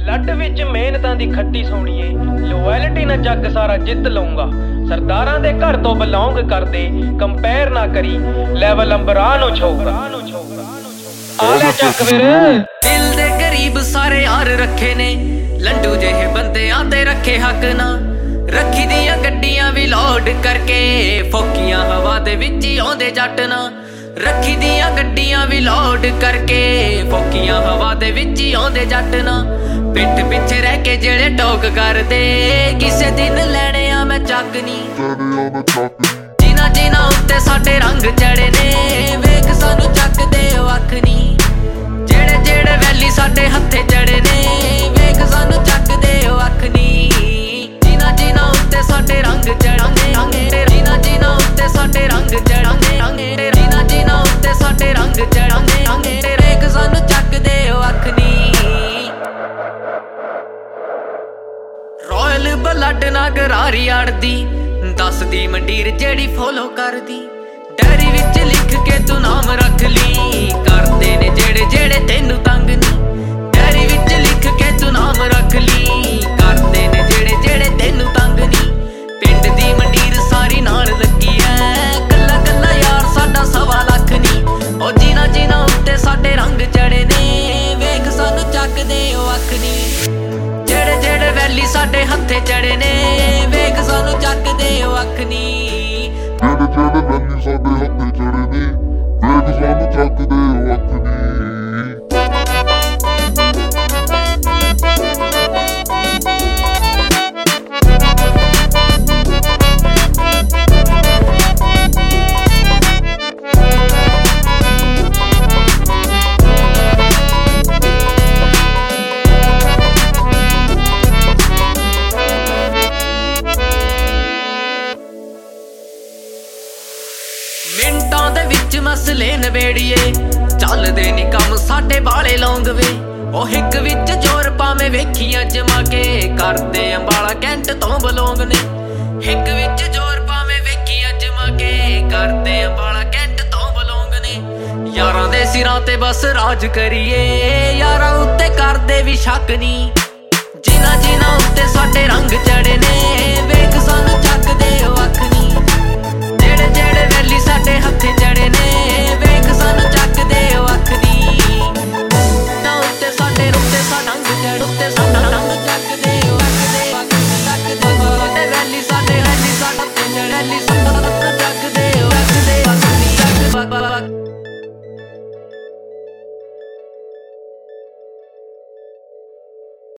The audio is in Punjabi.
ਬਲੱਡ ਵਿੱਚ ਮਿਹਨਤਾਂ ਦੀ ਖੱਟੀ ਸੋਣੀਏ, ਲੋਇਲਟੀ ਨਾਲ ਜੱਗ ਸਾਰਾ ਜਿੱਤ ਲਊਂਗਾ। ਸਰਦਾਰਾਂ ਦੇ ਘਰ ਤੋਂ ਬਿਲੋਂਗ ਕਰਦੇ, ਕੰਪੇਅਰ ਨਾ ਕਰੀ ਲੈਵਲ ਅੰਬਰਾਂ ਨੂੰ ਛੋਕਰਾ। ਆ ਲੈ ਚੱਕ ਵੀਰ। ਦਿਲ ਦੇ ਗਰੀਬ ਸਾਰੇ ਯਾਰ ਰੱਖੇ ਨੇ, ਲੰਡੂ ਜਿਹੇ ਬੰਦਿਆਂ ਤੇ ਰੱਖੇ ਹੱਕ ਨਾ। ਰੱਖੀ ਦੀਆਂ ਗੱਡੀਆਂ ਵੀ ਲੋਡ ਕਰਕੇ, ਫੋਕੀਆਂ ਹਵਾ ਦੇ ਵਿੱਚ ਹੀ ਆਉਂਦੇ ਜੱਟ ਨਾ। ਰੱਖੀ ਦੀਆਂ ਗੱਡੀਆਂ ਵੀ ਲੋਡ ਕਰਕੇ, ਫੋਕੀਆਂ ਹਵਾ ਦੇ ਵਿੱਚ ਹੀ ਆਉਂਦੇ ਜੱਟ ਨਾ। ਪਿੱਠ ਪਿੱਛੇ ਰਹਿ ਕੇ ਜਿਹੜੇ ਟੋਕ ਕਰਦੇ, ਕਿਸੇ ਦਿਨ ਲੈਣੇ ਆ ਮੈਂ ਚੱਕ ਨੀ। ਜਿਨ੍ਹਾਂ ਜਿਨ੍ਹਾਂ ਉੱਤੇ ਸਾਡੇ ਰੰਗ ਚੜੇ ਨੇ, ਵੇਖ ਸਾਨੂੰ ਚੱਕਦੇ ਅੱਖ ਨੀ। ਜਿਹੜੇ ਜਿਹੜੇ ਵੈਲੀ ਸਾਡੇ ਹੱਥੇ ਚੜੇ ਨੇ, ਵੇਖ ਸਾਨੂੰ ਚੱਕਦੇ ਅੱਖ ਨੀ। ਜਿਨ੍ਹਾਂ ਜਿਨ੍ਹਾਂ ਉੱਤੇ ਸਾਡੇ ਰੰਗ ਚੜਾਂਗੇ, ਜਿਨ੍ਹਾਂ ਜਿਨ੍ਹਾਂ ਉੱਤੇ ਸਾਡੇ ਰੰਗ ਚੜਾਂਗੇ, ਜਿਨ੍ਹਾਂ ਜਿਨ੍ਹਾਂ ਉੱਤੇ ਸਾਡੇ ਰੰਗ ਚੜਾਂਗੇ, ਵੇਖ ਸਾਨੂੰ ਚੱਕਦੇ ਅੱਖ ਨੀ। ਰੋਇਲ ਬਲੱਡ ਨਾ ਗਰਾਰੀ ਅੜਦੀ, ਦੱਸਦੀ ਮੰਡੀਰ ਜਿਹੜੀ ਫੋਲੋ ਕਰਦੀ। ਡੈਰੀ ਵਿੱਚ ਲਿਖ ਕੇ ਤੂੰ ਨਾਮ ਰੱਖ ਲਈ, ਕਰਦੇ ਨੇ ਜਿਹੜੇ ਜਿਹੜੇ ਤੈਨੂੰ ਤੰਗ ਨੀ। ਡੈਰੀ ਵਿੱਚ ਲਿਖ ਕੇ ਤੂੰ ਨਾਮ ਰੱਖ ਲਈ, ਕਰਦੇ ਨੇ ਜਿਹੜੇ ਜਿਹੜੇ ਤੈਨੂੰ ਤੰਗ ਨੀ। ਪਿੰਡ ਦੀ ਮੰਡੀਰ ਸਾਰੀ ਨਾਲ ਲੱਗੀ ਐ, ਕੱਲਾ ਕੱਲਾ ਯਾਰ ਸਾਡਾ 1.25 ਲੱਖ ਨੀ। ਉਹ ਜਿਨ੍ਹਾਂ ਜਿਨ੍ਹਾਂ ਉੱਤੇ ਸਾਡੇ ਰੰਗ ਚੜੇ ਨੇ, ਵੇਖ ਸਾਨੂੰ ਚੱਕਦੇ ਅੱਖ ਨੀ। ਜਿਹੜੇ ਜਿਹੜੇ ਵੈਲੀ ਸਾਡੇ ਹੱਥੇ ਚੜੇ ਨੇ, ਵੇਖ ਸਾਨੂੰ ਚੱਕਦੇ ਅੱਖ ਨੀ। ਜਿਹੜੇ ਜਿਹੜੇ ਵੈਲੀ ਸਾਡੇ ਹੱਥੇ ਚੜੇ ਨੇ, ਵੇਖ ਸਾਨੂੰ ਚੱਕਦੇ ਅੱਖ ਨੀ। ਮਿੰਟਾਂ ਦੇ ਵਿੱਚ ਮਸਲੇ ਨਵੇੜੀਏ, ਚੱਲਦੇ ਨੀ ਕੰਮ ਸਾਡੇ ਬਾਲੇ ਲੌਂਗ ਵੇ। ਉਹ ਹਿੱਕ ਵਿੱਚ ਜ਼ੋਰ ਪਾਵੇਂ ਵੇਖੀਆਂ ਜਮਾ ਕੇ, ਕਰਦੇ ਅੰਬਾਲਾ ਕੈਂਟ ਤੋਂ ਬਲੋਂਗ ਨੇ। ਹਿੱਕ ਵਿੱਚ ਜ਼ੋਰ ਪਾਵੇਂ ਵੇਖੀਆਂ ਜਮਾ ਕੇ, ਕਰਦੇ ਅੰਬਾਲਾ ਕੈਂਟ ਤੋਂ ਬਲੋਂਗ ਨੇ। ਯਾਰਾਂ ਦੇ ਸਿਰਾਂ ਤੇ ਬਸ ਰਾਜ ਕਰੀਏ, ਯਾਰਾਂ ਉੱਤੇ ਕਰਦੇ ਵੀ ਸ਼ੱਕ ਨੀ। ਜਿਨ੍ਹਾਂ ਜਿਨ੍ਹਾਂ ਉੱਤੇ ਸਾਡੇ ਰੰਗ ਚੜੇ ਨੇ, ਵੇਖ ਸਾਨੂੰ